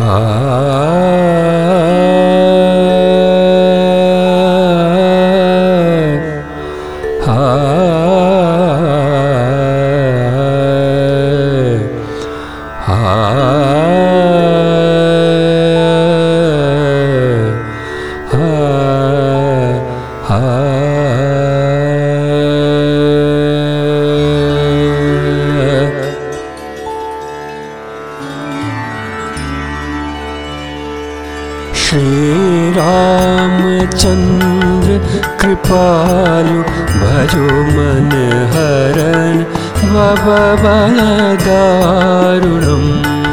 श्री रामचंद्र कृपालु भजो मन हरण भवभय दारुणम्।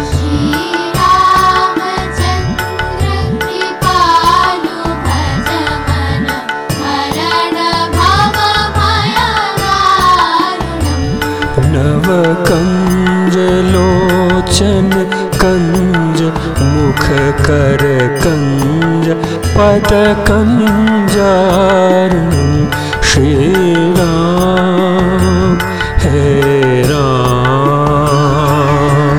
नव कंज लोचन कंज मुख कर कंज पद कंजारुणम्। श्री राम हे राम।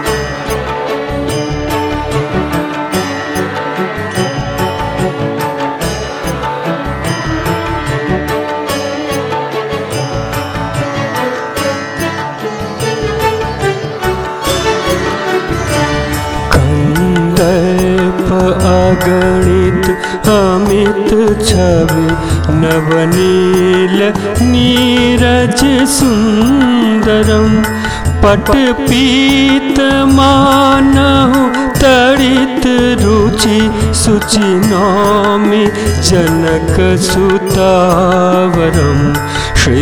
अगणित अमित छवि नवनील नीरज सुंदरम। पट पीत मानहु तड़ित रुचि सुचि नौमि जनक सुतावरम। श्री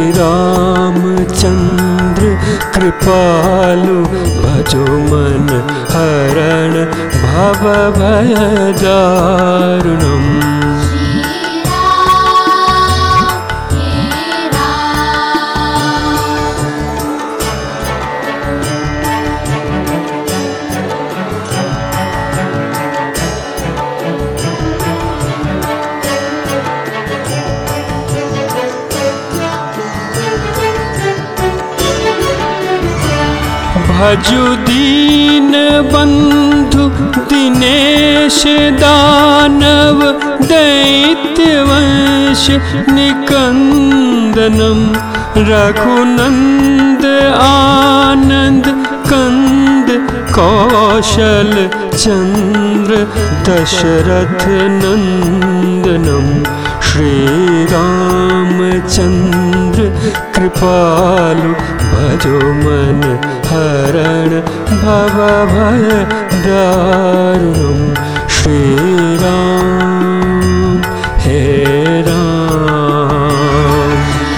रामचंद्र कृपालु भजो मन हरण भवभय दारुणम्। भजु दीन बंधु दिनेश दानव दैत्यवंश निकंदनम। रघुनंद आनंद कंद कौशल चंद्र दशरथ नंदनम। श्री रामचंद्र कृपालु भजो मन हरण भवभय दारुणम्। श्री राम हे राम।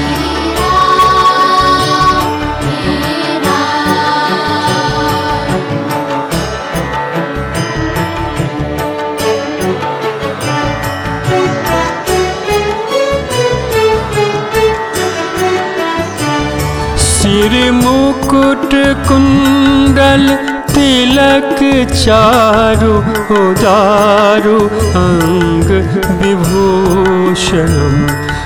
सिर मुकुट कुंडल तिलक चारु उदारु अंग विभूषणम्।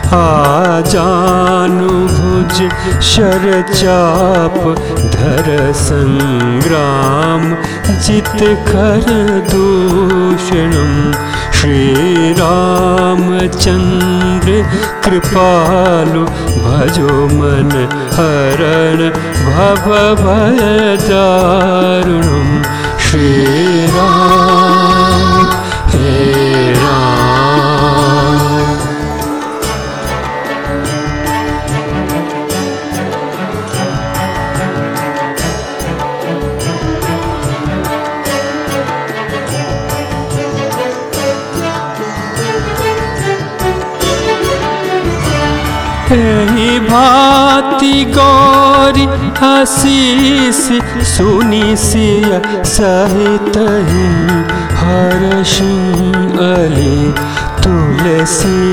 आजानु भुज शर चाप धर संग्राम जित खर दूषणम्। श्री रामचंद्र कृपालु भजो मन हरण भवभय दारुणम्। श्री राम हे राम। एहि भांति गौरी आशीष सुनि सिय सहित ही हर्षि अली। तुलसी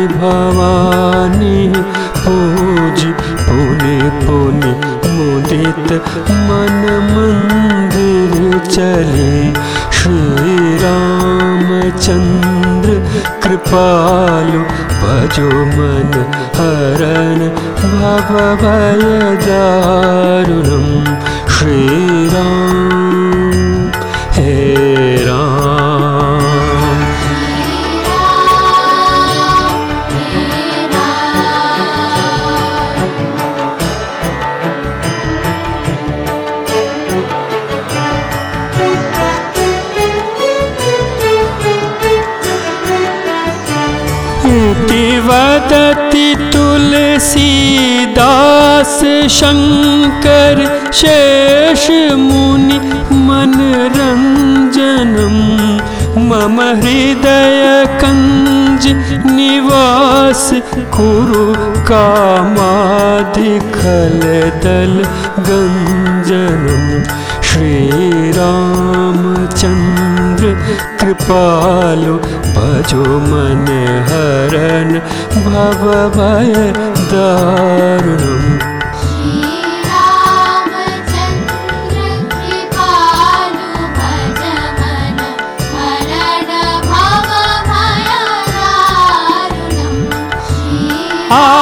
भवानी पूज पुनि पुनि मुदित मन मंदिर चले। श्री रामचंद्र कृपालु भजो मन हरण भवभय दारुणम्। श्री राम हे आदति तुलसीदास शंकर शेष मुनि मनरंजनम मम हृदय कंज निवास कुरु कामाधिखल दल गंजनम श्री रामचंद्र कृपालु भजो मन हरन भव भय दारुणम आ